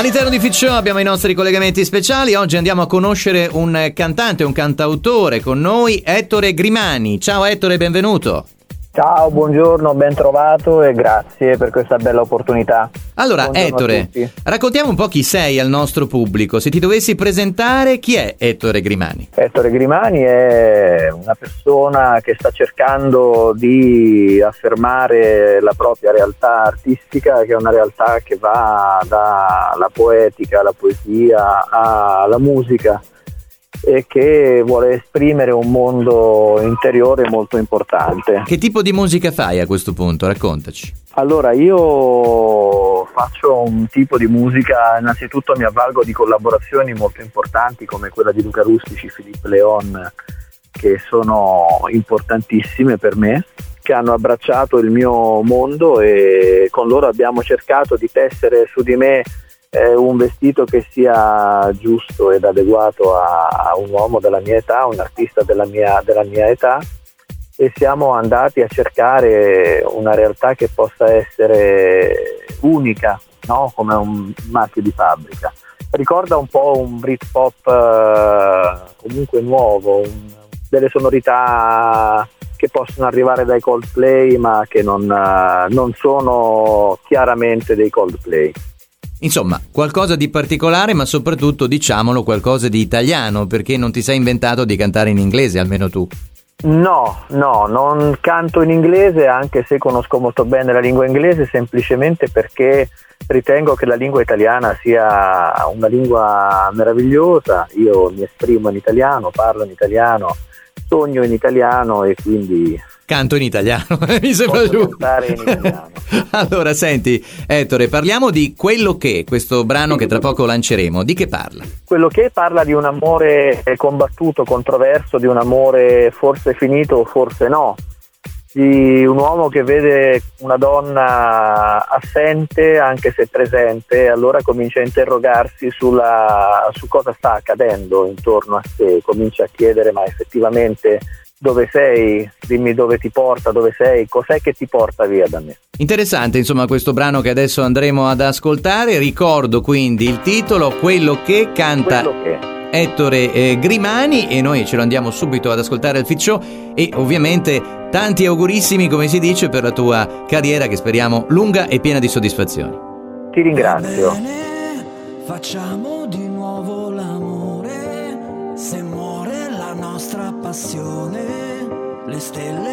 All'interno di Fit Show abbiamo i nostri collegamenti speciali. Oggi andiamo a conoscere un cantante, un cantautore con noi, Ettore Grimani. Ciao Ettore, benvenuto. Ciao, buongiorno, ben trovato e grazie per questa bella opportunità. Allora, Buongiorno Ettore, raccontiamo un po' chi sei al nostro pubblico. Se ti dovessi presentare, chi è Ettore Grimani? Ettore Grimani è una persona che sta cercando di affermare la propria realtà artistica, che è una realtà che va dalla poetica alla poesia alla musica, e che vuole esprimere un mondo interiore molto importante. Che tipo di musica fai a questo punto? Raccontaci. Allora, io faccio un tipo di musica, innanzitutto mi avvalgo di collaborazioni molto importanti come quella di Luca Rustici, Philippe Leon, che sono importantissime per me, che hanno abbracciato il mio mondo, e con loro abbiamo cercato di tessere su di me un vestito che sia giusto ed adeguato a un uomo della mia età, un artista della mia età, e siamo andati a cercare una realtà che possa essere unica, no? Come un marchio di fabbrica. Ricorda un po' un Britpop comunque nuovo, delle sonorità che possono arrivare dai Coldplay ma che non sono chiaramente dei Coldplay. Insomma, qualcosa di particolare, ma soprattutto, diciamolo, qualcosa di italiano, perché non ti sei inventato di cantare in inglese, almeno tu. No, non canto in inglese, anche se conosco molto bene la lingua inglese, semplicemente perché ritengo che la lingua italiana sia una lingua meravigliosa. Io mi esprimo in italiano, parlo in italiano, sogno in italiano e quindi canto in italiano, mi sembra giusto. In italiano. Allora, senti, Ettore, parliamo di Quello Che, questo brano che tra poco lanceremo. Di che parla? Quello Che parla di un amore combattuto, controverso, di un amore forse finito o forse no, di un uomo che vede una donna assente anche se presente, e allora comincia a interrogarsi su cosa sta accadendo intorno a sé, comincia a chiedere: ma effettivamente dove sei? Dimmi dove ti porta, dove sei, cos'è che ti porta via da me. Interessante, insomma, questo brano che adesso andremo ad ascoltare. Ricordo quindi il titolo, Quello Che, canta Ettore Grimani, e noi ce lo andiamo subito ad ascoltare al Fit Show, e ovviamente tanti augurissimi, come si dice, per la tua carriera, che speriamo lunga e piena di soddisfazioni. Ti ringrazio. Bene, facciamo di nuovo l'amore, se muore la nostra passione, le stelle